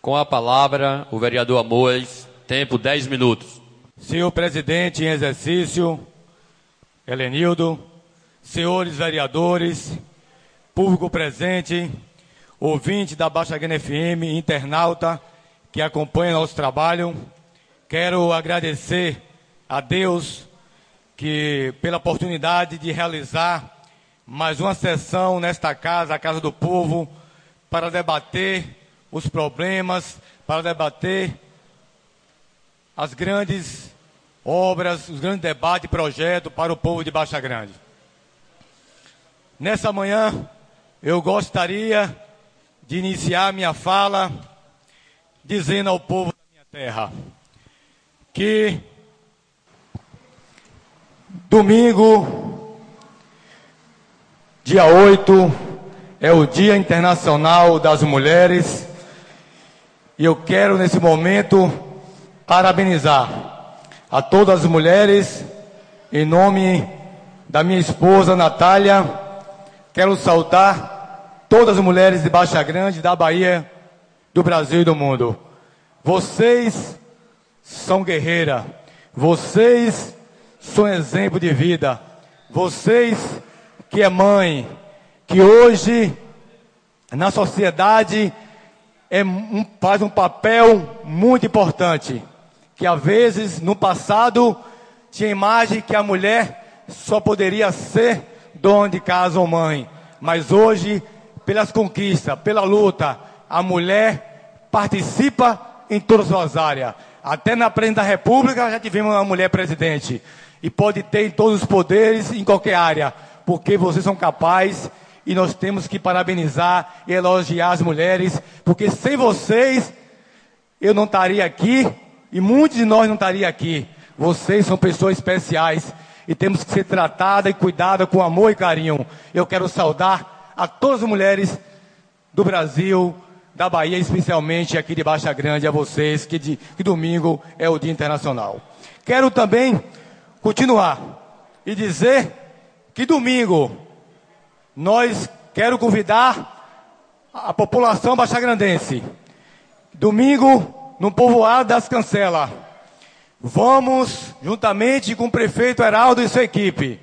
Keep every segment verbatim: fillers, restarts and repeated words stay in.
Com a palavra, o vereador Amós, tempo dez minutos. Senhor presidente em exercício, Helenildo, senhores vereadores, público presente, ouvinte da Baixa Grande F M, internauta que acompanha nosso trabalho, quero agradecer a Deus que pela oportunidade de realizar mais uma sessão nesta casa, a Casa do Povo, para debater os problemas, para debater as grandes obras, os grandes debates e projetos para o povo de Baixa Grande. Nessa manhã, eu gostaria de iniciar minha fala dizendo ao povo da minha terra que domingo, dia oito, é o Dia Internacional das Mulheres e eu quero nesse momento parabenizar a todas as mulheres em nome da minha esposa Natália. Quero saudar todas as mulheres de Baixa Grande, da Bahia, do Brasil e do mundo. Vocês são guerreiras, vocês são exemplo de vida, vocês que é mãe, que hoje na sociedade é um, faz um papel muito importante, que às vezes no passado tinha a imagem que a mulher só poderia ser dona de casa ou mãe, mas hoje, pelas conquistas, pela luta, a mulher participa em todas as áreas. Até na presidência da República já tivemos uma mulher presidente. E pode ter em todos os poderes, em qualquer área, porque vocês são capazes e nós temos que parabenizar e elogiar as mulheres, porque sem vocês eu não estaria aqui e muitos de nós não estariam aqui. Vocês são pessoas especiais e temos que ser tratadas e cuidadas com amor e carinho. Eu quero saudar a todas as mulheres do Brasil, da Bahia, especialmente aqui de Baixa Grande, a vocês, que, de, que domingo é o Dia Internacional. Quero também continuar e dizer que domingo nós quero convidar a população baixagrandense. Domingo, no povoado das Cancelas, vamos, juntamente com o prefeito Heraldo e sua equipe,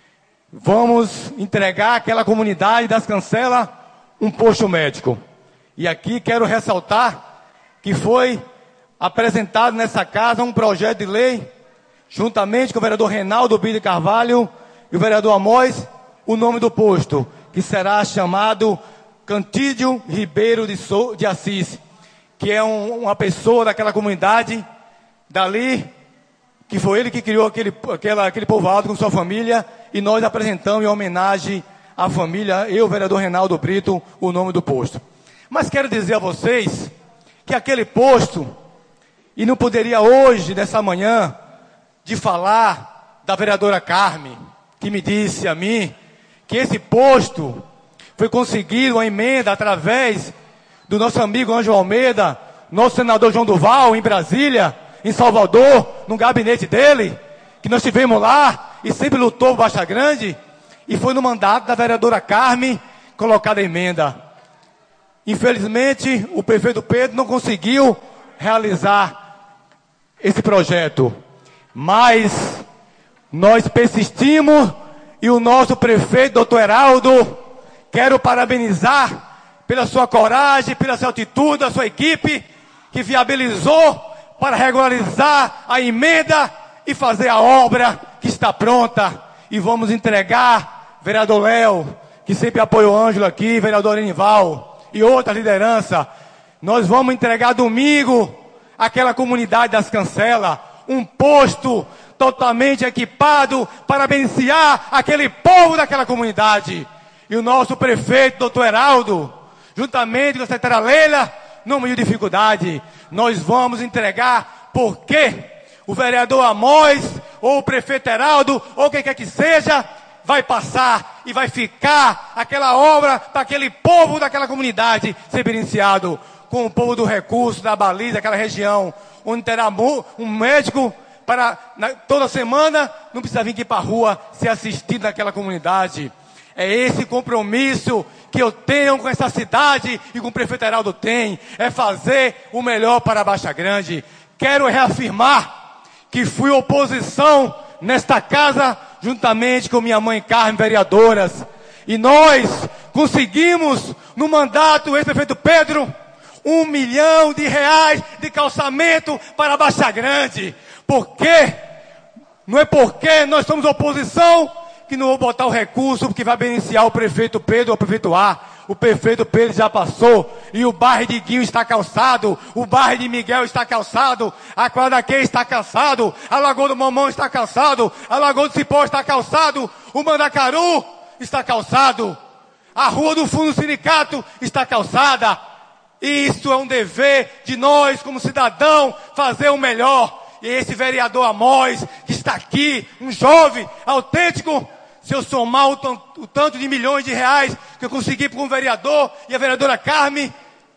vamos entregar àquela comunidade das Cancelas um posto médico. E aqui quero ressaltar que foi apresentado nessa casa um projeto de lei, juntamente com o vereador Reinaldo Bide Carvalho e o vereador Amós, o nome do posto, que será chamado Cantídio Ribeiro de, so, de Assis, que é um, uma pessoa daquela comunidade, dali, que foi ele que criou aquele, aquela, aquele povoado com sua família, e nós apresentamos em homenagem à família, eu, o vereador Reinaldo Brito, o nome do posto. Mas quero dizer a vocês que aquele posto, e não poderia hoje, nessa manhã, de falar da vereadora Carme, que me disse a mim que esse posto foi conseguido uma emenda através do nosso amigo Ângelo Almeida, nosso senador João Duval, em Brasília, em Salvador, no gabinete dele, que nós estivemos lá e sempre lutou por Baixa Grande, e foi no mandato da vereadora Carme colocada a emenda. Infelizmente, o prefeito Pedro não conseguiu realizar esse projeto. Mas nós persistimos e o nosso prefeito, doutor Heraldo, quero parabenizar pela sua coragem, pela sua atitude, a sua equipe, que viabilizou para regularizar a emenda e fazer a obra que está pronta. E vamos entregar, vereador Léo, que sempre apoiou o Ângelo aqui, vereador Enival e outra liderança, nós vamos entregar domingo àquela comunidade das Cancelas, um posto totalmente equipado para beneficiar aquele povo daquela comunidade. E o nosso prefeito, doutor Heraldo, juntamente com a secretária Leila, não me dificuldade, nós vamos entregar, porque o vereador Amós, ou o prefeito Heraldo, ou quem quer que seja, vai passar e vai ficar aquela obra para aquele povo daquela comunidade ser beneficiado, com o povo do recurso, da baliza, aquela região, onde terá um médico para, na, toda semana, não precisa vir aqui para a rua ser assistido naquela comunidade. É esse compromisso que eu tenho com essa cidade e com o prefeito Heraldo tem. É fazer o melhor para a Baixa Grande. Quero reafirmar que fui oposição nesta casa, juntamente com minha mãe Carmen, vereadoras. E nós conseguimos, no mandato do ex-prefeito Pedro, um milhão de reais de calçamento para a Baixa Grande. Por quê? Não é porque nós somos oposição que não vou botar o recurso que vai beneficiar o prefeito Pedro ou o prefeito A. O prefeito Pedro já passou e o bairro de Guinho está calçado, o bairro de Miguel está calçado, a Quadaquê está calçado, a Lagoa do Mamão está calçado, a Lagoa do Cipó está calçado, o Mandacaru está calçado, a Rua do Fundo do Sindicato está calçada. Isso é um dever de nós como cidadão fazer o melhor. E esse vereador Amós, que está aqui, um jovem, autêntico, se eu somar o, t- o tanto de milhões de reais que eu consegui com o vereador e a vereadora Carmen,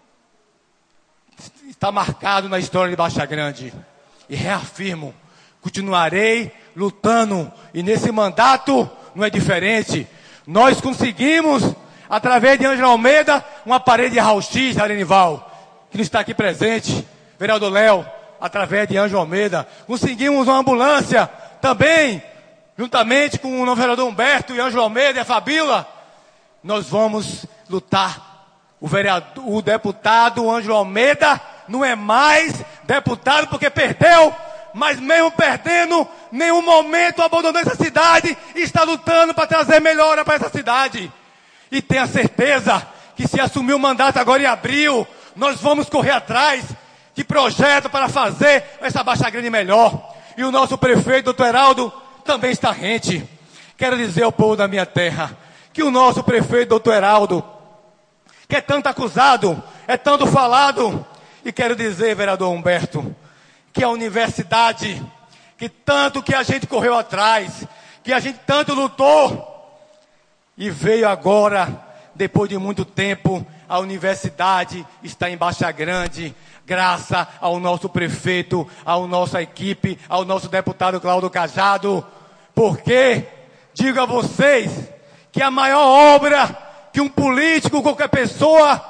está marcado na história de Baixa Grande. E reafirmo, continuarei lutando. E nesse mandato não é diferente. Nós conseguimos, através de Ângela Almeida, uma parede de raio-x, Arenival, que não está aqui presente, vereador Léo, através de Ângela Almeida. Conseguimos uma ambulância também, juntamente com o vereador Humberto e Ângela Almeida e a Fabíola. Nós vamos lutar. O, vereador, o deputado Ângelo Almeida não é mais deputado porque perdeu, mas mesmo perdendo, nenhum momento abandonou essa cidade e está lutando para trazer melhora para essa cidade. E tenha certeza que se assumir o mandato agora em abril, nós vamos correr atrás de projeto para fazer essa Baixa Grande melhor. E o nosso prefeito, doutor Heraldo, também está rente. Quero dizer ao povo da minha terra que o nosso prefeito, doutor Heraldo, que é tanto acusado, é tanto falado, e quero dizer, vereador Humberto, que a universidade, que tanto que a gente correu atrás, que a gente tanto lutou, e veio agora, depois de muito tempo, a universidade está em Baixa Grande, graças ao nosso prefeito, à nossa equipe, ao nosso deputado Cláudio Cajado. Porque, digo a vocês, que a maior obra que um político, qualquer pessoa,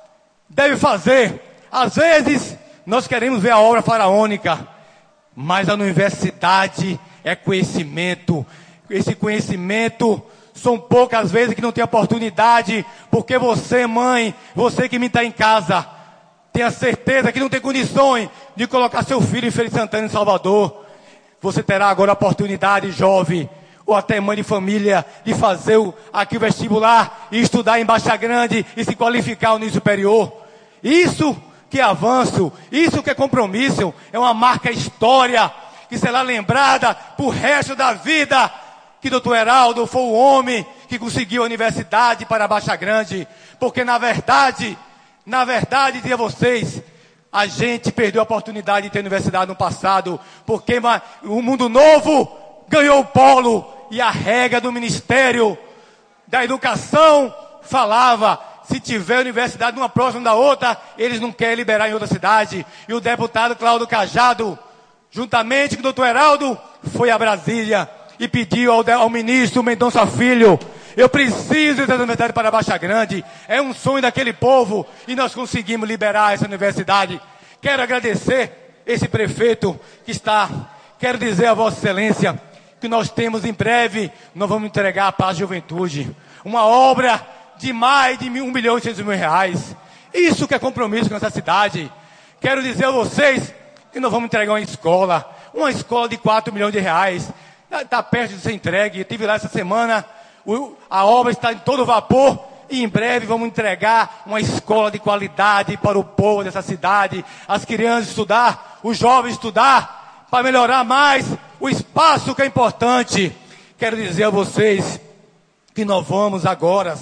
deve fazer. Às vezes, nós queremos ver a obra faraônica, mas a universidade é conhecimento. Esse conhecimento são poucas vezes que não tem oportunidade, porque você, mãe, você que me está em casa, tenha certeza que não tem condições de colocar seu filho em Feira de Santana, em Salvador. Você terá agora a oportunidade, jovem, ou até mãe de família, de fazer o, aqui o vestibular e estudar em Baixa Grande e se qualificar no nível superior. Isso que é avanço, isso que é compromisso, é uma marca história que será lembrada por resto da vida, que doutor Heraldo foi o homem que conseguiu a universidade para Baixa Grande, porque na verdade, na verdade, dizer a vocês, a gente perdeu a oportunidade de ter universidade no passado, porque o Mundo Novo ganhou o polo e a regra do Ministério da Educação falava, se tiver universidade uma próxima da outra, eles não querem liberar em outra cidade. E o deputado Cláudio Cajado, juntamente com o doutor Heraldo, foi a Brasília e pediu ao, ao ministro Mendonça Filho, eu preciso da universidade para Baixa Grande, é um sonho daquele povo, e nós conseguimos liberar essa universidade. Quero agradecer esse prefeito que está, quero dizer a Vossa Excelência, que nós temos em breve, nós vamos entregar para a juventude, uma obra de mais de um milhão e seiscentos mil reais, isso que é compromisso com essa cidade. Quero dizer a vocês, que nós vamos entregar uma escola, uma escola de quatro milhões de reais, está perto de ser entregue, eu estive lá essa semana, o, a obra está em todo vapor, e em breve vamos entregar uma escola de qualidade para o povo dessa cidade, as crianças estudar, os jovens estudar, para melhorar mais o espaço que é importante. Quero dizer a vocês, que nós vamos agora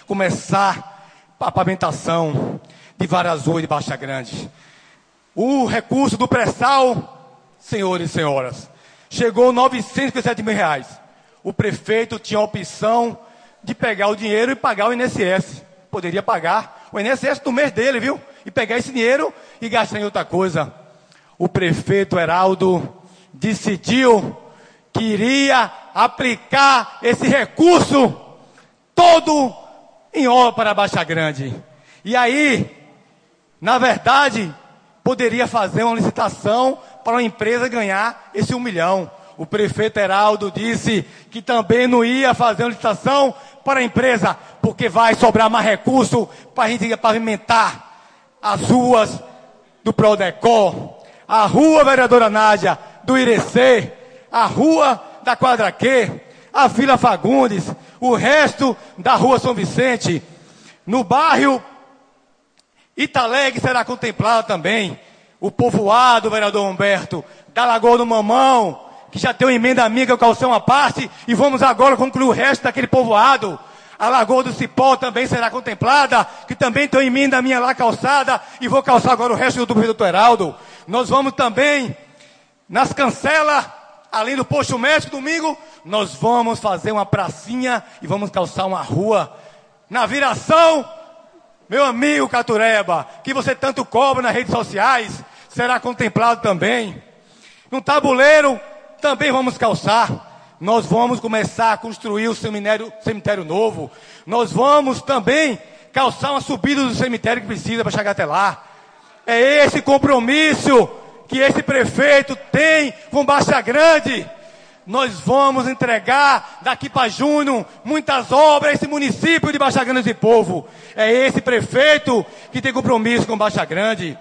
começar a pavimentação de Vara Azul e de Baixa Grande. O recurso do pré-sal, senhores e senhoras, chegou a novecentos e cinquenta e sete mil reais. O prefeito tinha a opção de pegar o dinheiro e pagar o I N S S. Poderia pagar o I N S S do mês dele, viu? E pegar esse dinheiro e gastar em outra coisa. O prefeito Heraldo decidiu que iria aplicar esse recurso todo em obra para Baixa Grande. E aí, na verdade, poderia fazer uma licitação para uma empresa ganhar esse um milhão. O prefeito Heraldo disse que também não ia fazer uma licitação para a empresa, porque vai sobrar mais recurso para a gente pavimentar as ruas do Prodecol, a rua Vereadora Nádia, do Irecê, a rua da Quadra Q, a Vila Fagundes, o resto da rua São Vicente. No bairro Italegre será contemplado também o povoado, vereador Humberto, da Lagoa do Mamão, que já tem uma emenda amiga, o calção à parte, e vamos agora concluir o resto daquele povoado. A Lagoa do Cipó também será contemplada, que também tem uma emenda minha lá calçada, e vou calçar agora o resto do doutor Heraldo. Nós vamos também, nas Cancelas, além do posto médico, domingo, nós vamos fazer uma pracinha e vamos calçar uma rua. Na Viração, meu amigo Catureba, que você tanto cobra nas redes sociais, será contemplado também. No Tabuleiro, também vamos calçar. Nós vamos começar a construir o cemitério, cemitério novo. Nós vamos também calçar uma subida do cemitério que precisa para chegar até lá. É esse compromisso que esse prefeito tem com Baixa Grande. Nós vamos entregar daqui para junho muitas obras a esse município de Baixa Grande e Povo. É esse prefeito que tem compromisso com Baixa Grande.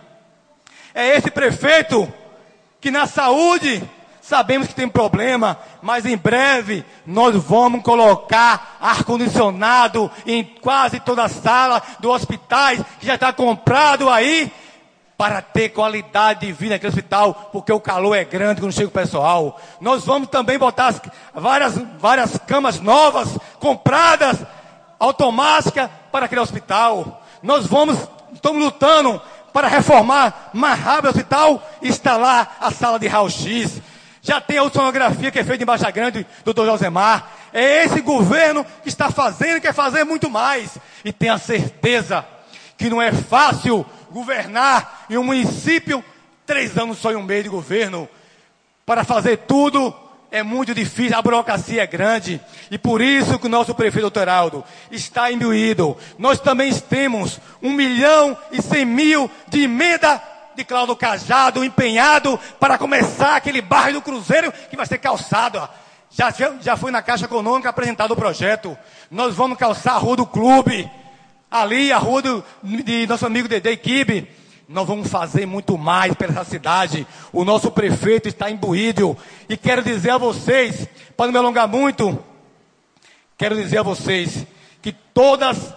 É esse prefeito que na saúde sabemos que tem problema, mas em breve nós vamos colocar ar-condicionado em quase toda a sala do hospital, que já está comprado aí, para ter qualidade de vida naquele hospital, porque o calor é grande quando chega o pessoal. Nós vamos também botar as, várias, várias camas novas, compradas, automáticas, para aquele hospital. Nós vamos, estamos lutando para reformar mais rápido o hospital e instalar a sala de raio-x. Já tem a ultrassonografia que é feita em Baixa Grande, doutor Josemar. É esse governo que está fazendo e quer fazer muito mais. E tenha certeza que não é fácil governar em um município, três anos só em um mês de governo. Para fazer tudo é muito difícil, a burocracia é grande. E por isso que o nosso prefeito, doutor Heraldo, está imbuído. Nós também temos um milhão e cem mil de emenda de Cláudio Cajado empenhado para começar aquele bairro do Cruzeiro que vai ser calçado. Já, já foi na Caixa Econômica apresentado o projeto. Nós vamos calçar a rua do clube, ali a rua do, de nosso amigo Dedê Kibe. Nós vamos fazer muito mais para essa cidade. O nosso prefeito está imbuído. E quero dizer a vocês, para não me alongar muito, quero dizer a vocês que todas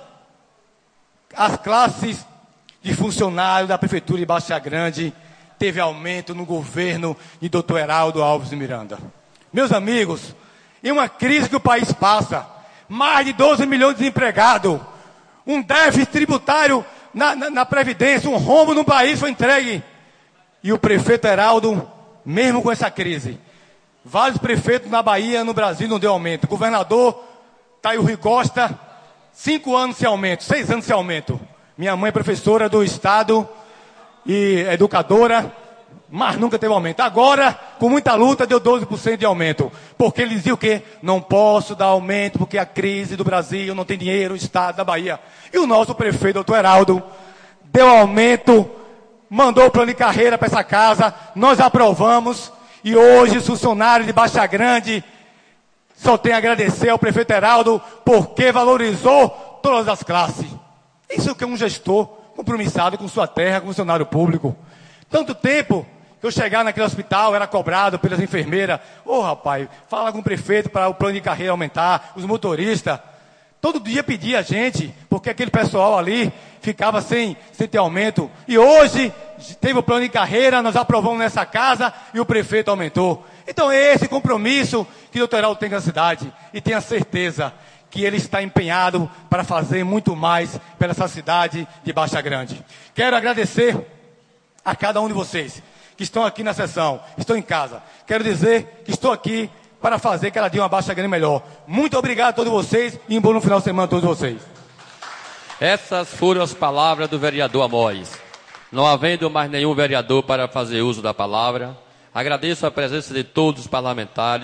as classes de funcionários da Prefeitura de Baixa Grande teve aumento no governo de doutor Heraldo Alves de Miranda. Meus amigos, em uma crise que o país passa, mais de doze milhões de desempregados, um déficit tributário na, na, na Previdência, um rombo no país foi entregue. E o prefeito Heraldo, mesmo com essa crise, vários prefeitos na Bahia, no Brasil, não deu aumento. O governador Taio Rui Costa, cinco anos sem aumento, seis anos sem aumento. Minha mãe é professora do Estado e educadora, mas nunca teve aumento. Agora, com muita luta, deu doze por cento de aumento. Porque ele dizia o quê? Não posso dar aumento porque a crise do Brasil, não tem dinheiro, o Estado da Bahia. E o nosso prefeito, doutor Heraldo, deu aumento, mandou o plano de carreira para essa casa, nós aprovamos, e hoje os funcionários de Baixa Grande só tem a agradecer ao prefeito Heraldo porque valorizou todas as classes. Isso que é um gestor compromissado com sua terra, com funcionário público. Tanto tempo que eu chegar naquele hospital, era cobrado pelas enfermeiras. Ô oh, rapaz, fala com o prefeito para o plano de carreira aumentar, os motoristas. Todo dia pedia a gente, porque aquele pessoal ali ficava sem, sem ter aumento. E hoje teve o plano de carreira, nós aprovamos nessa casa e o prefeito aumentou. Então é esse compromisso que o doutor Heraldo tem com a cidade. E tenha certeza que ele está empenhado para fazer muito mais pela essa cidade de Baixa Grande. Quero agradecer a cada um de vocês que estão aqui na sessão, estão em casa. Quero dizer que estou aqui para fazer cada dia uma Baixa Grande melhor. Muito obrigado a todos vocês e um bom final de semana a todos vocês. Essas foram as palavras do vereador Amós. Não havendo mais nenhum vereador para fazer uso da palavra, agradeço a presença de todos os parlamentares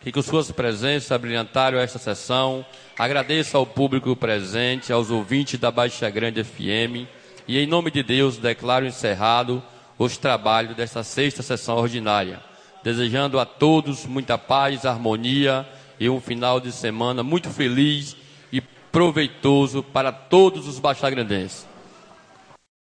que com suas presenças brilhantaram esta sessão. Agradeço ao público presente, aos ouvintes da Baixa Grande F M, e em nome de Deus declaro encerrado os trabalhos desta sexta sessão ordinária, desejando a todos muita paz, harmonia e um final de semana muito feliz e proveitoso para todos os baixagrandenses.